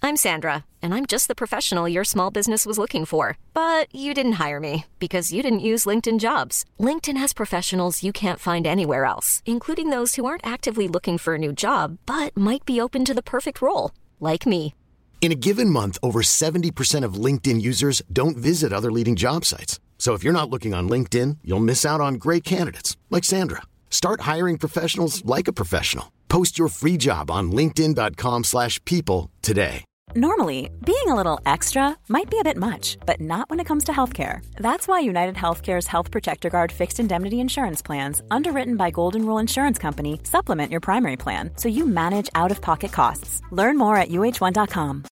I'm Sandra, and I'm just the professional your small business was looking for. But you didn't hire me because you didn't use LinkedIn Jobs. LinkedIn has professionals you can't find anywhere else, including those who aren't actively looking for a new job, but might be open to the perfect role, like me. In a given month, over 70% of LinkedIn users don't visit other leading job sites. So if you're not looking on LinkedIn, you'll miss out on great candidates like Sandra. Start hiring professionals like a professional. Post your free job on linkedin.com/people today. Normally, being a little extra might be a bit much, but not when it comes to healthcare. That's why United Healthcare's Health Protector Guard fixed indemnity insurance plans, underwritten by Golden Rule Insurance Company, supplement your primary plan so you manage out-of-pocket costs. Learn more at uh1.com.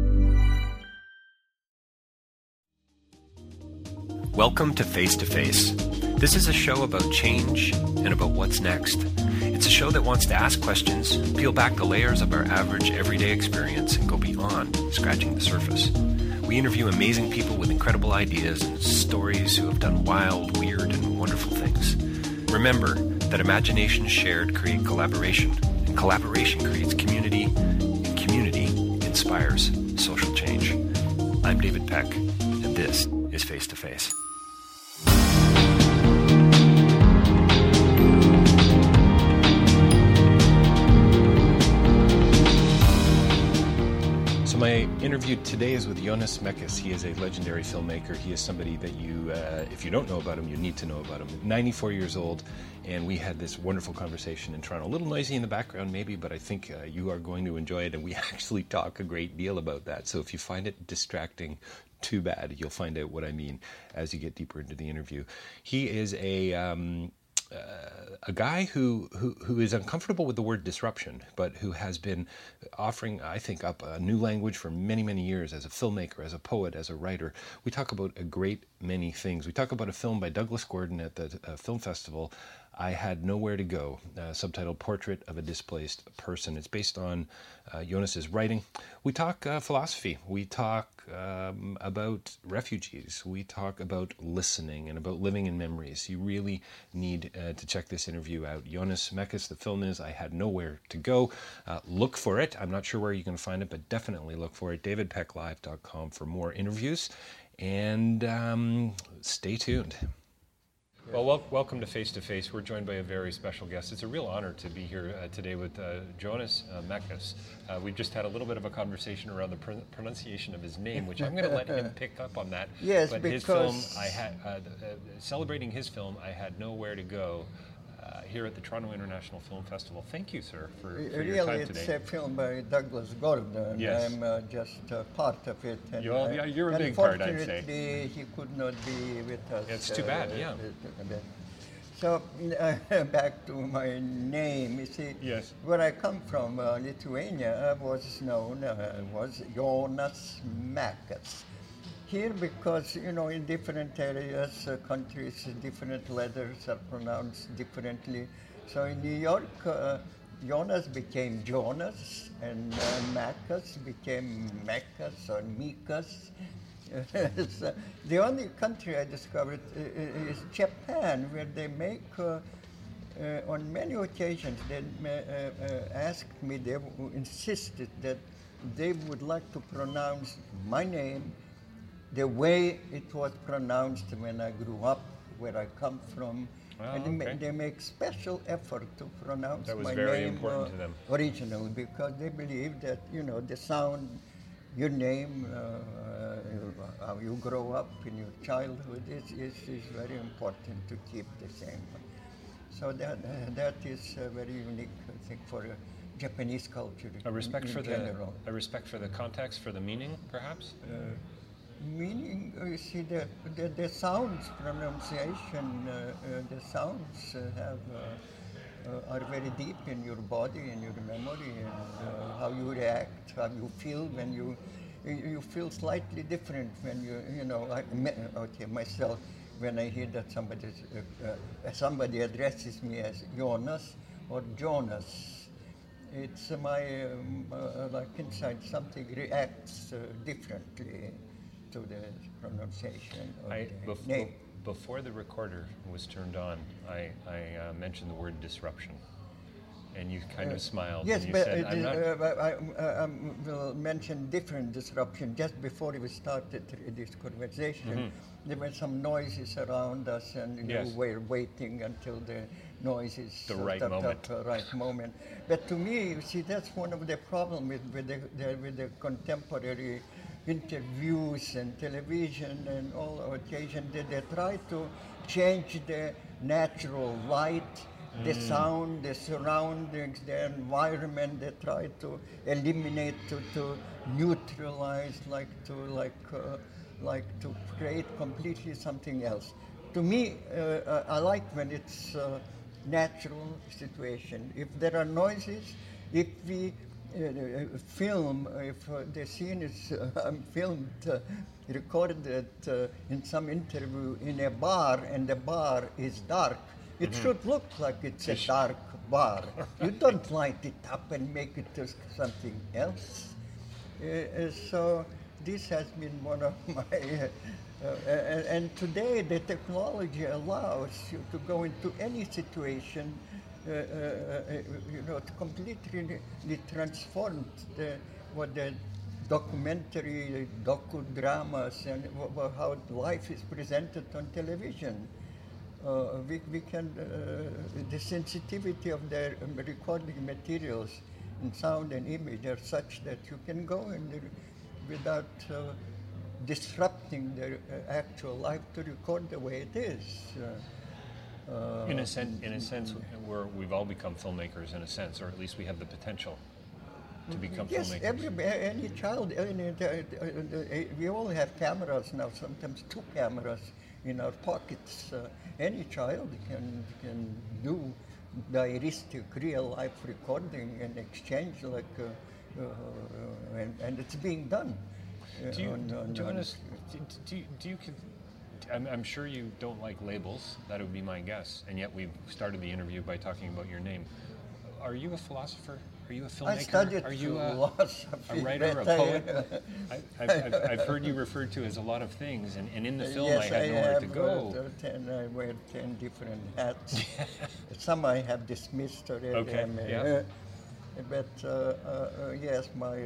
Welcome to Face to Face. This is a show about change and about what's next. It's a show that wants to ask questions, peel back the layers of our average everyday experience, and go beyond scratching the surface. We interview amazing people with incredible ideas and stories who have done wild, weird, and wonderful things. Remember that imagination shared creates collaboration, and collaboration creates community, and community inspires social change. I'm David Peck, and this is Face to Face. My interview today is with Jonas Mekas. He is a legendary filmmaker. He is somebody that you, if you don't know about him, you need to know about him. 94 years old, and we had this wonderful conversation in Toronto. A little noisy in the background maybe, but I think you are going to enjoy it, and we actually talk a great deal about that. So if you find it distracting, too bad. You'll find out what I mean as you get deeper into the interview. He is a guy who is uncomfortable with the word disruption, but who has been offering, I think, up a new language for many, many years as a filmmaker, as a poet, as a writer. We talk about a great many things. We talk about a film by Douglas Gordon at the film festival, I Had Nowhere to Go, subtitled Portrait of a Displaced Person. It's based on Jonas's writing. We talk philosophy. We talk about refugees. We talk about listening and about living in memories. You really need to check this interview out. Jonas Mekas, the film is I Had Nowhere to Go. Look for it. I'm not sure where you can find it, but definitely look for it. davidpecklive.com for more interviews. And stay tuned. Well, welcome to Face to Face. We're joined by a very special guest. It's a real honor to be here today with Jonas Mekas. We've just had a little bit of a conversation around the pronunciation of his name, which I'm going to let him pick up on that. Yes, but because his film, celebrating his film, I Had Nowhere to Go, here at the Toronto International Film Festival. Thank you, sir, for your time today. It's a film by Douglas Gordon. Yes. I'm just part of it. And, you're a big part, I'd say. Unfortunately, he could not be with us. It's too bad, yeah. So, back to my name. You see, yes. Where I come from, Lithuania, was known was Jonas Mekas. Here, because, in different areas, countries, different letters are pronounced differently. So in New York, Jonas became Jonas, and Mekas became Mekas or Mikas. So the only country I discovered is Japan, where they make, on many occasions, they asked me, they insisted that they would like to pronounce my name the way it was pronounced when I grew up, where I come from. And they make special effort to pronounce my name important to them. Originally, because they believe that, the sound, your name, how you grow up in your childhood is very important to keep the same. So that is very unique, I think, for Japanese culture A respect in for general. A respect for the context, for the meaning, perhaps? Meaning, you see, the sounds pronunciation, the sounds are very deep in your body, in your memory, and how you react, how you feel when you feel slightly different when myself, when I hear that somebody addresses me as Jonas or Jonas. It's my, like inside something reacts differently to the pronunciation of the name. Before the recorder was turned on, I mentioned the word disruption. and you kind of smiled. Yes, and you but said, I'm not... I will mention different disruption. Just before we started this conversation, there were some noises around us, and we were waiting until the noises the right moment. Right moment. But to me, you see, that's one of the problems with the contemporary interviews and television and all occasion that they try to change the natural light, the sound, the surroundings, the environment. They try to eliminate, to neutralize, like to create completely something else. To me, I like when it's natural situation. If there are noises, if we film, if the scene is filmed, recorded in some interview in a bar and the bar is dark, it should look like it's a dark bar. You don't light it up and make it to something else. So this has been one of my, and today the technology allows you to go into any situation, to completely transform what the documentary, docudramas, and how life is presented on television. We can, the sensitivity of the recording materials in sound and image are such that you can go in there without disrupting the actual life to record the way it is. In a sense, we've all become filmmakers in a sense, or at least we have the potential to become filmmakers. Yes, any child, we all have cameras now, sometimes 2 cameras in our pockets. Any child can do diaristic, real-life recording and exchange, and it's being done. I'm sure you don't like labels, that would be my guess, and yet we've started the interview by talking about your name. Are you a philosopher? Are you a filmmaker? I studied Are you a writer, a poet? I've heard you referred to as a lot of things, and in the film yes, I had nowhere to go. I wear 10 different hats. Some I have dismissed already. Okay. But yes, my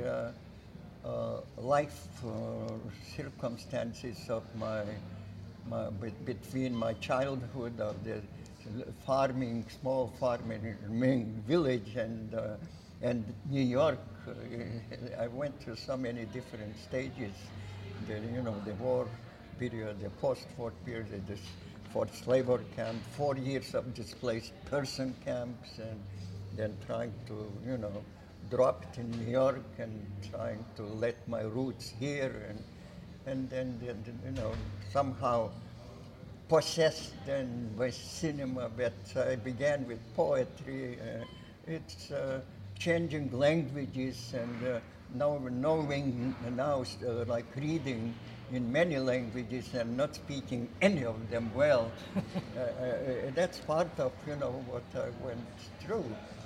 life circumstances of between my childhood of the small farming village and New York, I went through so many different stages. The war period, the post-war period, this forced labor camp, 4 years of displaced person camps, and then trying to, drop it in New York and trying to let my roots here, and then somehow possessed then by cinema. But I began with poetry. It's changing languages and knowing now, like reading in many languages and not speaking any of them well. That's part of what I went through.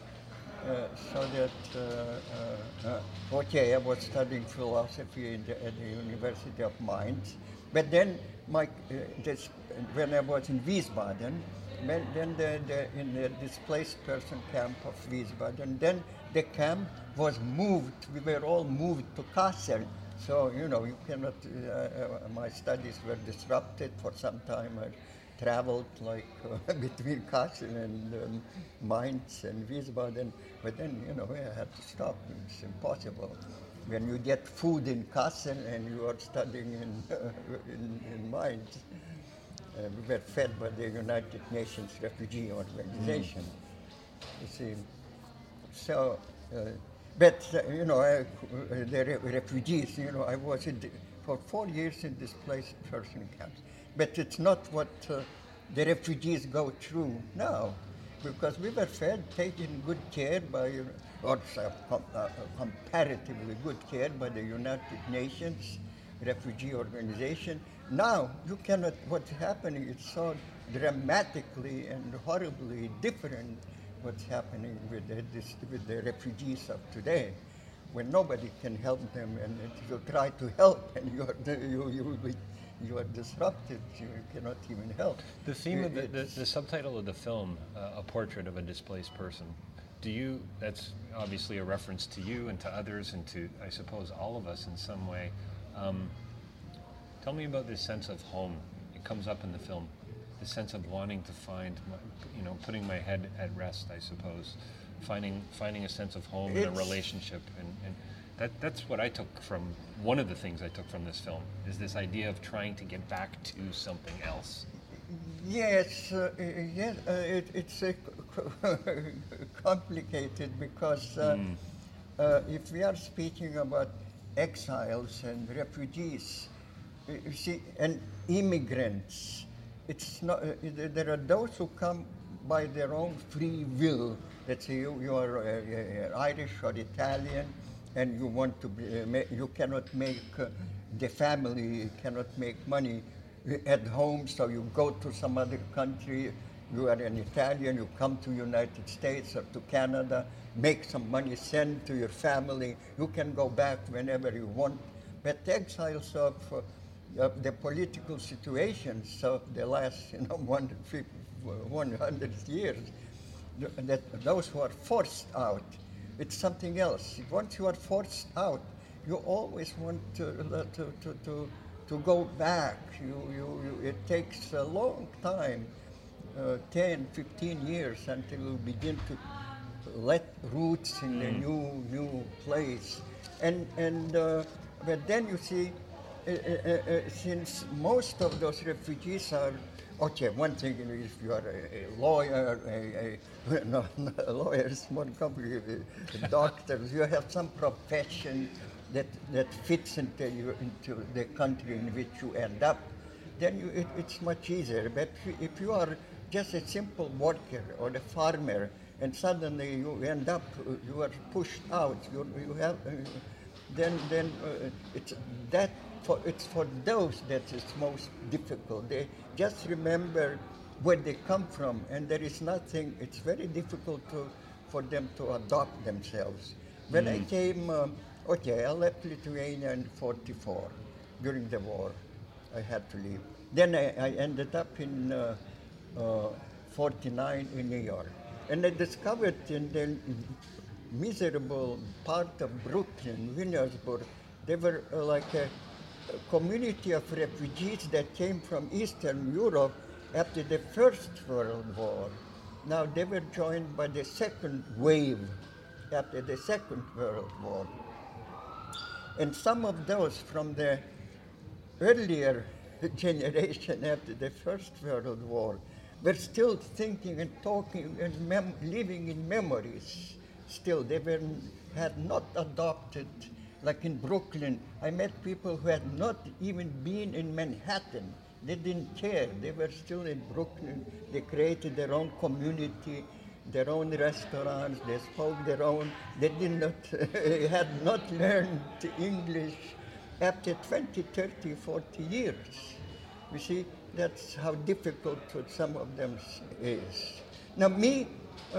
I was studying philosophy at the University of Mainz, but then when I was in Wiesbaden, in the displaced person camp of Wiesbaden, then the camp was moved. We were all moved to Kassel. So you cannot. My studies were disrupted for some time. I traveled between Kassel and Mainz and Wiesbaden, but then I had to stop. It's impossible. When you get food in Kassel and you are studying in Mainz, we were fed by the United Nations Refugee Organization. You see, so. But the refugees. I was for 4 years in displaced person camps. But it's not what the refugees go through now, because we were fed, taken good care by, or comparatively good care by the United Nations Refugee Organization. Now, you cannot, what's happening is so dramatically and horribly different what's happening with the refugees of today, when nobody can help them, and if you try to help and you are disrupted, you cannot even help. The theme of the subtitle of the film, A Portrait of a Displaced Person, Do you, that's obviously a reference to you and to others and to, I suppose, all of us in some way. Tell me about this sense of home. It comes up in the film. The sense of wanting to find, putting my head at rest, I suppose. Finding a sense of home in a relationship. And that's what I took from, one of the things I took from this film, is this idea of trying to get back to something else. Yes, it's complicated because if we are speaking about exiles and refugees, you see, and immigrants, it's not. There are those who come by their own free will. Let's say you are Irish or Italian, and you want to be. You cannot make the family cannot make money at home, so you go to some other country. You are an Italian. You come to United States or to Canada, make some money, send to your family. You can go back whenever you want. But exiles of the political situations of the last 100 years, that those who are forced out, it's something else. Once you are forced out, you always want to go back. It takes a long time, 10, 15 years, until you begin to let roots in the new place. But then you see, since most of those refugees are, okay, one thing is if you are a lawyer, no, a lawyer is more complicated, doctors, you have some profession that fits into the country in which you end up, then it's much easier. But if you are just a simple worker or a farmer, and suddenly you end up, you are pushed out, you have, then it's for those that it's most difficult. They just remember where they come from, and there is nothing. It's very difficult for them to adopt themselves. When I came, I left Lithuania in '44 during the war. I had to leave. Then I ended up in '49 in New York, and I discovered in the miserable part of Brooklyn, Williamsburg, there were like a community of refugees that came from Eastern Europe after the First World War. Now they were joined by the second wave after the Second World War. And some of those from the earlier generation after the First World War were still thinking and talking and living in memories. Still, they had not adopted. Like in Brooklyn, I met people who had not even been in Manhattan. They didn't care. They were still in Brooklyn. They created their own community, their own restaurants. They spoke their own. They had not learned English after 20, 30, 40 years. You see, that's how difficult some of them is. Now me,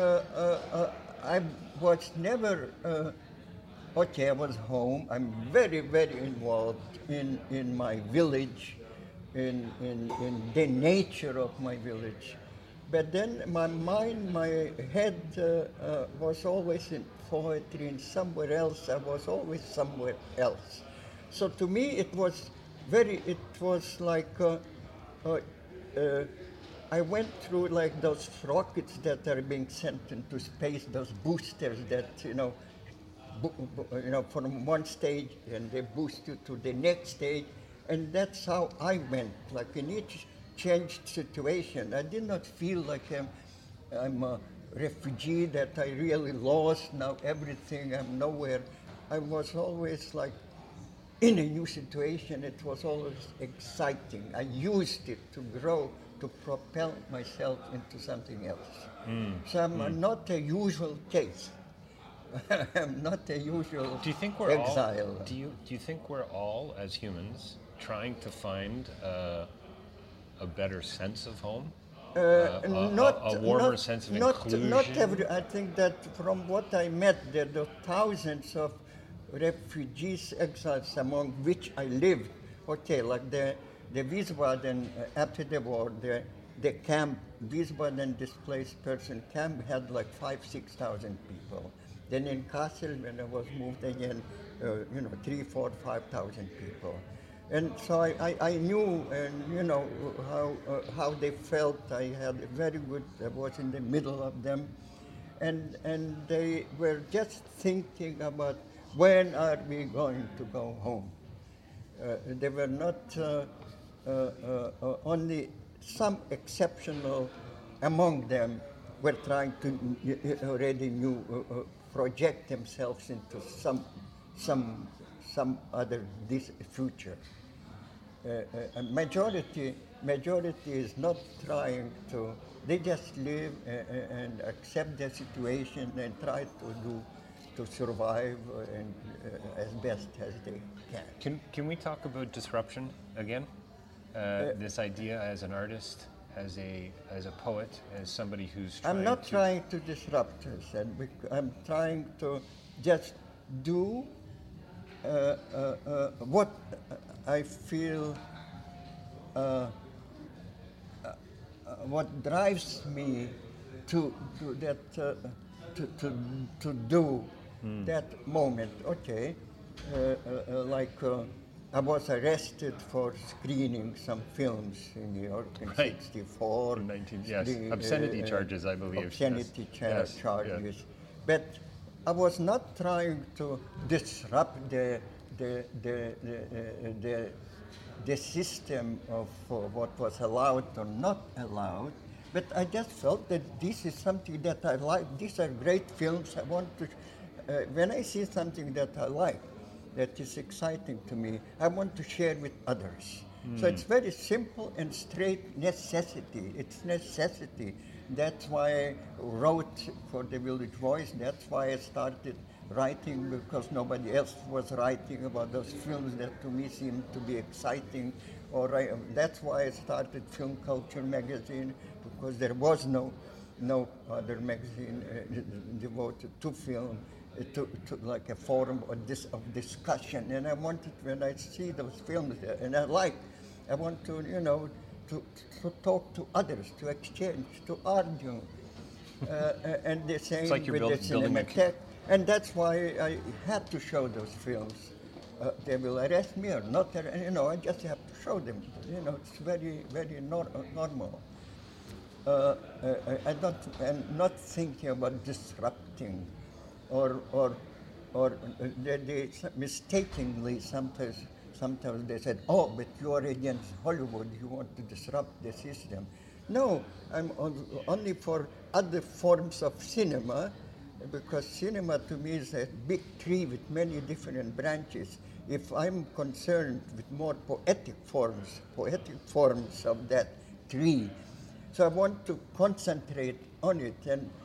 I was never, I was home. I'm very, very involved in my village, in the nature of my village. But then my mind, my head was always in poetry, and somewhere else. I was always somewhere else. So to me, it was like, I went through like those rockets that are being sent into space, those boosters that, from one stage, and they boost you to the next stage. And that's how I went, like in each changed situation. I did not feel like I'm a refugee, that I really lost now everything, I'm nowhere. I was always like in a new situation. It was always exciting. I used it to grow, to propel myself into something else. So I'm not a usual case. I'm not a usual exile. Do you think we're all, as humans, trying to find a better sense of home? A warmer sense of inclusion? I think that from what I met, there are thousands of refugees, exiles, among which I lived. Okay, like the Wiesbaden after the war, the camp Wiesbaden displaced person camp had like 6,000 people. Then in Kassel, when I was moved again, 3, 4, 5,000 people. And so I knew, and how they felt. I had a very good. I was in the middle of them, and they were just thinking about when are we going to go home. They were not only some exceptional among them were trying to already project themselves into some other future. Majority is not trying to. They just live and accept their situation and try to survive and as best as they can. Can we talk about disruption again? This idea as an artist, as a poet, as somebody who's trying I'm not trying to disrupt us, and I'm trying to just do what I feel, what drives me to do that moment. Okay, I was arrested for screening some films in New York in '64. Obscenity charges, I believe. Obscenity charges. Yes. But I was not trying to disrupt the system of what was allowed or not allowed. But I just felt that this is something that I like. These are great films. I want to. When I see something that I like, that is exciting to me, I want to share with others. So it's very simple and straight necessity. It's necessity. That's why I wrote for the Village Voice. That's why I started writing, because nobody else was writing about those films that to me seemed to be exciting. That's why I started Film Culture magazine, because there was no other magazine devoted to film. To like a forum of discussion, and I wanted, when I see those films there, and I want to to talk to others, to exchange, to argue, and the same like with the Cinematheque, and that's why I had to show those films. They will arrest me or not, I just have to show them. It's very, very normal. I'm not thinking about disrupting. Or they mistakenly sometimes they said, oh, but you are against Hollywood, you want to disrupt the system. No, I'm only for other forms of cinema, because cinema to me is a big tree with many different branches. If I'm concerned with more poetic forms of that tree, so I want to concentrate on it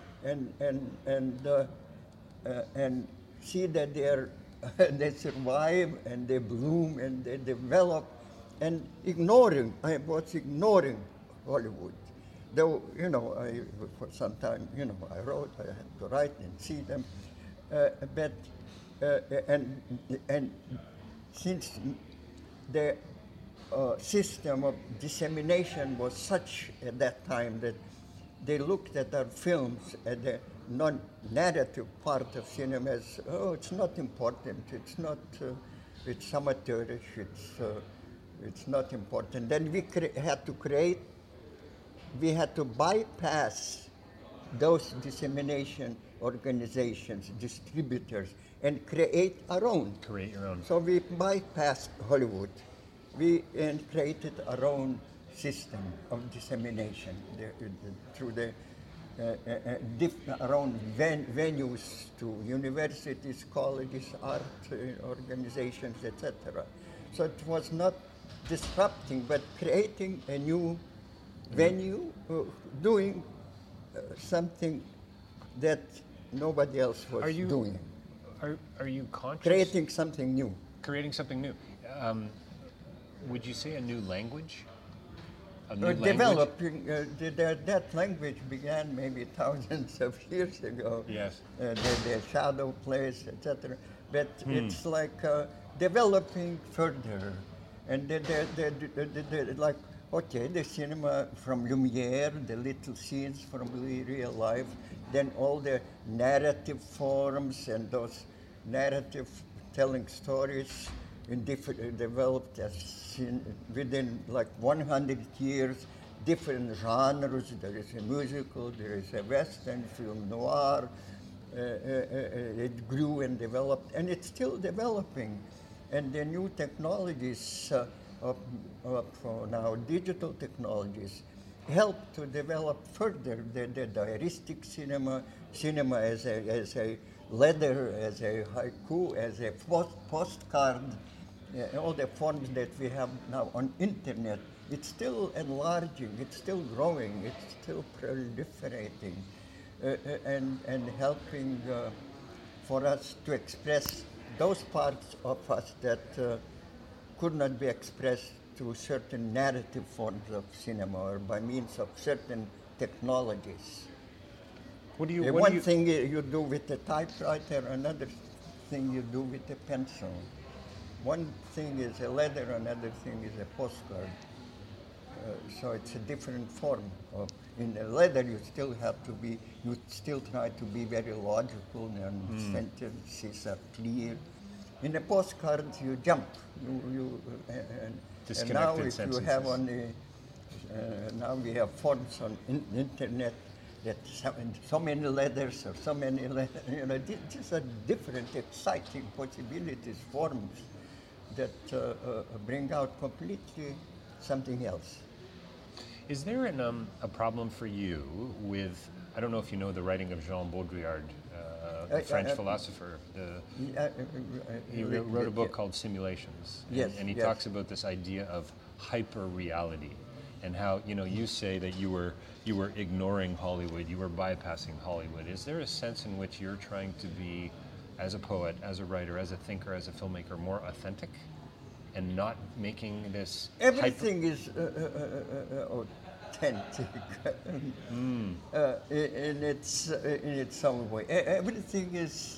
and see that they survive and they bloom and they develop, and I was ignoring Hollywood. Though, for some time, I had to write and see them, and since the system of dissemination was such at that time that they looked at our films at the non-narrative part of cinema as, it's not important, it's not, it's amateurish, it's not important. Then we had to bypass those dissemination organizations, distributors, and create our own. Create your own. So we bypassed Hollywood. And created our own system of dissemination through the around venues to universities, colleges, art organizations, etc. So it was not disrupting, but creating a new venue, doing something that nobody else was doing. Are you conscious? Creating something new. Creating something new. Would you say a new language? Developing that language began maybe thousands of years ago. Yes. The shadow plays, etc. But it's like developing further, and like Okay, the cinema from Lumiere, the little scenes from real life, then all the narrative forms and those narrative telling stories in different, developed within like 100 years, different genres. There is a musical, there is a western, film noir. It grew and developed, and it's still developing. And the new technologies of now, digital technologies, help to develop further the diaristic cinema as a letter, as a haiku, as a postcard, all the forms that we have now on internet. It's still enlarging, it's still growing, it's still proliferating, and helping for us to express those parts of us that could not be expressed through certain narrative forms of cinema or by means of certain technologies. One thing you do with a typewriter, another thing you do with a pencil. One thing is a letter, another thing is a postcard. So it's a different form. In a letter, you still try to be very logical, and sentences are clear. In a postcard, you jump. And now if you have on now we have forms on internet that so many letters or so many letters. These are different, exciting possibilities, forms that bring out completely something else. Is there a problem for you with, I don't know if you know the writing of Jean Baudrillard, the French philosopher. He wrote a book called Simulations, and he talks about this idea of hyper-reality, and how you say that you were ignoring Hollywood, you were bypassing Hollywood. Is there a sense in which you're trying to be, as a poet, as a writer, as a thinker, as a filmmaker, more authentic, and not making this? Everything is authentic in its own way. Everything is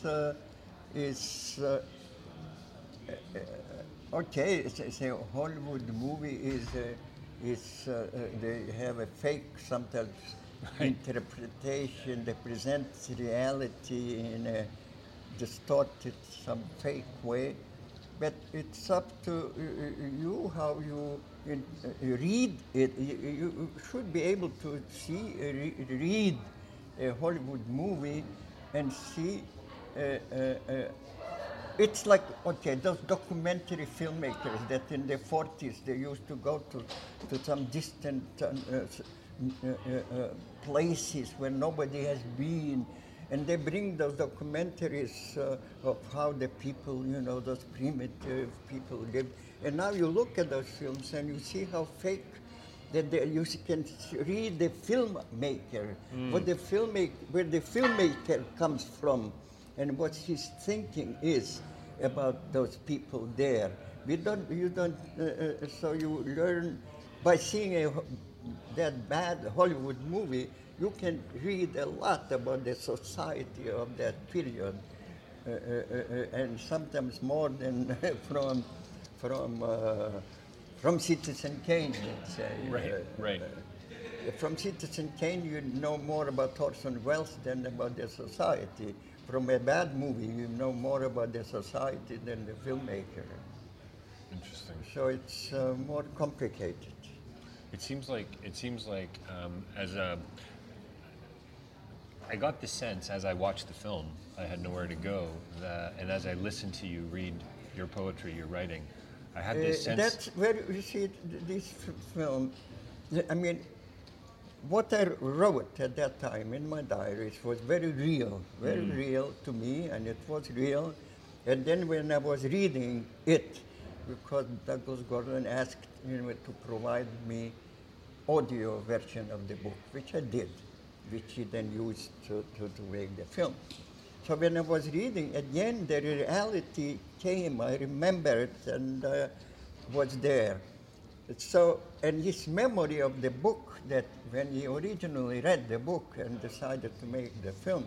okay. Say Hollywood movie is they have a fake sometimes interpretation that presents reality in a distorted, some fake way. But it's up to you how you read it. You should be able to read a Hollywood movie and see. It's like, okay, those documentary filmmakers that in the 40s they used to go to some distant places where nobody has been. And they bring those documentaries of how the people, those primitive people lived. And now you look at those films and you see how fake that you can read the filmmaker, where the filmmaker comes from, and what his thinking is about those people there. So you learn by seeing that bad Hollywood movie. You can read a lot about the society of that period, and sometimes more than from Citizen Kane, let's say. Right. From Citizen Kane, you know more about Orson Welles than about the society. From a bad movie, you know more about the society than the filmmaker. Interesting. So it's more complicated. It seems like I got the sense as I watched the film, I had nowhere to go, and as I listened to you read your poetry, your writing, I had this sense. That's where you see this film. I mean, what I wrote at that time in my diaries was very real to me, and it was real. And then when I was reading it, because Douglas Gordon asked me to provide me audio version of the book, which I did, which he then used to make the film. So when I was reading, again, the reality came, I remembered, and was there. So, and his memory of the book, that when he originally read the book and decided to make the film,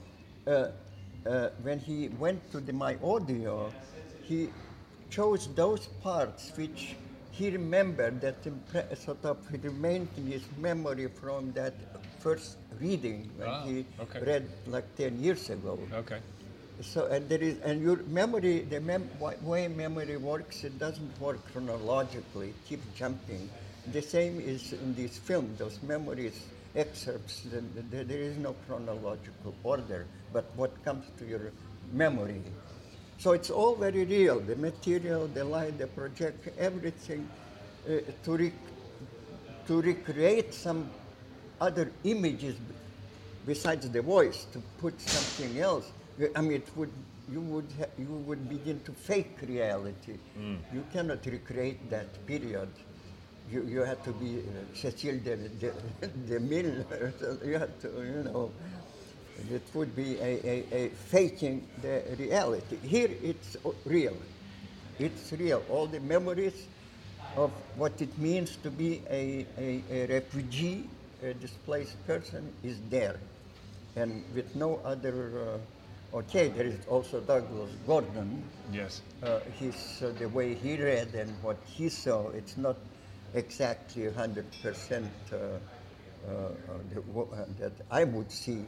when he went to my audio, he chose those parts which he remembered that sort of he remained in his memory from that first reading when he read like 10 years ago. Okay. So and your memory, way memory works, it doesn't work chronologically. It keeps jumping. The same is in this film. Those memories, excerpts, there is no chronological order, but what comes to your memory. So it's all very real. The material, the light, the projector, everything to recreate some other images besides the voice, to put something else. I mean, you would begin to fake reality. You cannot recreate that period. You have to be Cecile DeMille. You have to, it would be a faking the reality. Here it's real. It's real. All the memories of what it means to be a refugee, a displaced person is there. And with no other, there is also Douglas Gordon. Yes. The way he read and what he saw, it's not exactly 100% that I would see.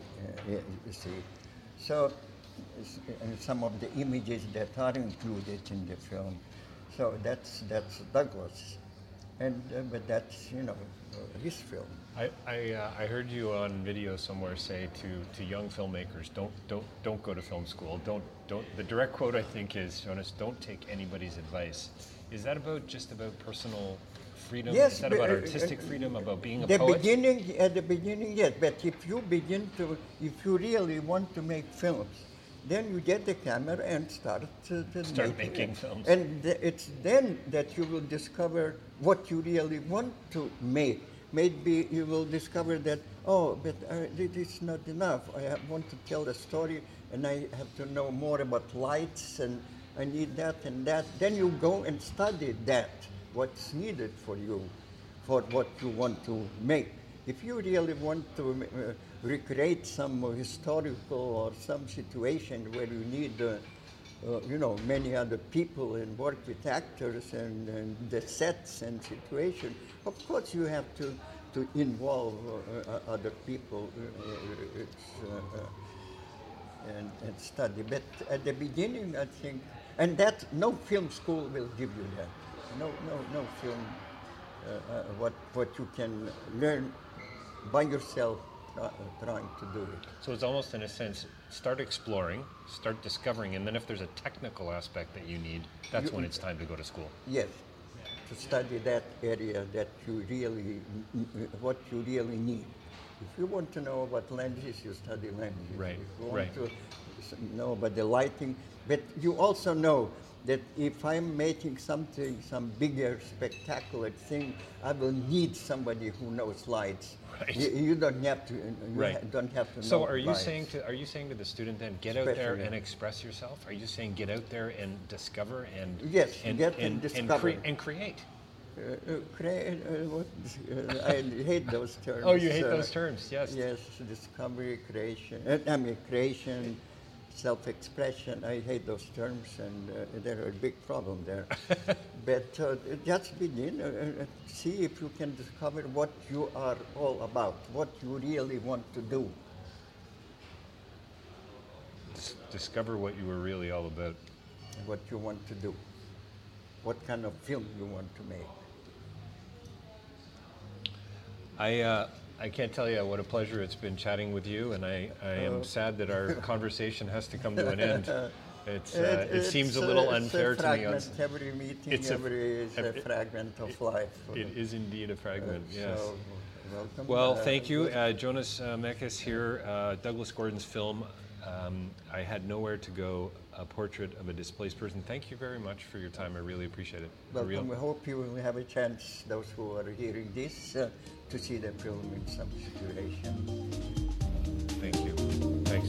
So, and some of the images that are included in the film. So that's Douglas, but that's his film. I heard you on video somewhere say to young filmmakers, don't go to film school. Don't. The direct quote I think is, Jonas, don't take anybody's advice. Is that just about personal freedom? Yes. Is that about artistic freedom, about being a poet? At the beginning, yes. But if you really want to make films, then you get the camera and start making films. And it's then that you will discover what you really want to make. Maybe you will discover that, but it's not enough. I want to tell a story, and I have to know more about lights, and I need that and that. Then you go and study that, what's needed for you, for what you want to make. If you really want to recreate some historical or some situation where you need, many other people and work with actors and the sets and situation, of course you have to involve other people and study. But at the beginning, I think, and that no film school will give you that. No film. What you can learn by yourself, trying to do it. So it's almost, in a sense, start exploring, start discovering, and then if there's a technical aspect that you need, that's when it's time to go to school. Yes, to study that area that what you really need. If you want to know about lenses, you study lenses. Right. If you want to know about the lighting, but you also know that if I'm making some bigger, spectacular thing, I will need somebody who knows lights. Right. You don't have to. Don't have to know. So are you lights. saying to the student then, get out there and express yourself? Are you saying get out there and discover and discover and create? I hate those terms. Oh, you hate those terms? Yes. Yes, discovery, creation. Creation. Self-expression, I hate those terms, and they're a big problem there. But just begin, see if you can discover what you are all about, what you really want to do. Discover what you were really all about. What you want to do. What kind of film you want to make. I can't tell you what a pleasure it's been chatting with you, and I am sad that our conversation has to come to an end. It seems a little unfair to me. Every meeting, is a fragment of life. It is indeed a fragment, yes. So, welcome. Well, thank you. Jonas Mekas here, Douglas Gordon's film, I Had Nowhere to Go, a portrait of a displaced person. Thank you very much for your time. I really appreciate it. Welcome. We hope you will have a chance, those who are hearing this, to see the film in some situation. Thank you. Thanks.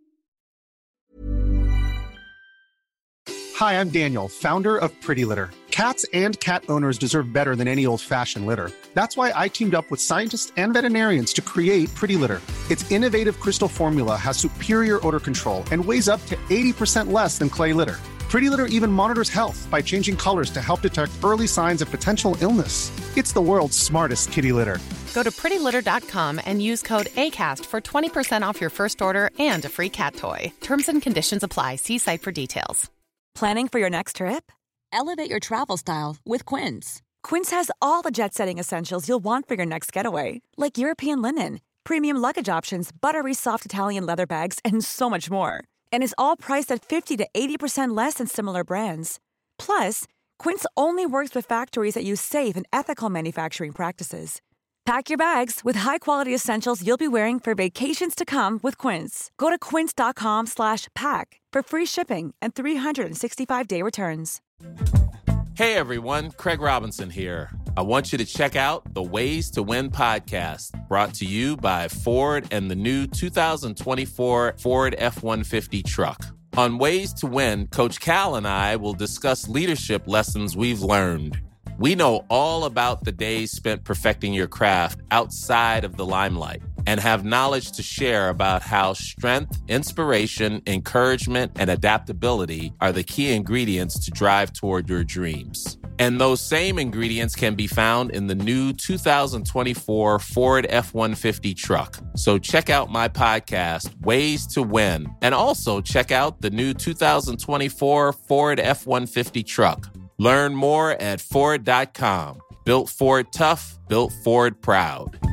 Hi, I'm Daniel, founder of Pretty Litter. Cats and cat owners deserve better than any old-fashioned litter. That's why I teamed up with scientists and veterinarians to create Pretty Litter. Its innovative crystal formula has superior odor control and weighs up to 80% less than clay litter. Pretty Litter even monitors health by changing colors to help detect early signs of potential illness. It's the world's smartest kitty litter. Go to prettylitter.com and use code ACAST for 20% off your first order and a free cat toy. Terms and conditions apply. See site for details. Planning for your next trip? Elevate your travel style with Quince. Quince has all the jet-setting essentials you'll want for your next getaway, like European linen, premium luggage options, buttery soft Italian leather bags, and so much more. And is all priced at 50 to 80% less than similar brands. Plus, Quince only works with factories that use safe and ethical manufacturing practices. Pack your bags with high-quality essentials you'll be wearing for vacations to come with Quince. Go to quince.com/pack for free shipping and 365-day returns. Hey everyone, Craig Robinson here. I want you to check out the Ways to Win podcast, brought to you by Ford and the new 2024 Ford F-150 truck. On Ways to Win, Coach Cal and I will discuss leadership lessons we've learned. We know all about the days spent perfecting your craft outside of the limelight and have knowledge to share about how strength, inspiration, encouragement, and adaptability are the key ingredients to drive toward your dreams. And those same ingredients can be found in the new 2024 Ford F-150 truck. So check out my podcast, Ways to Win, and also check out the new 2024 Ford F-150 truck. Learn more at Ford.com. Built Ford tough, built Ford proud.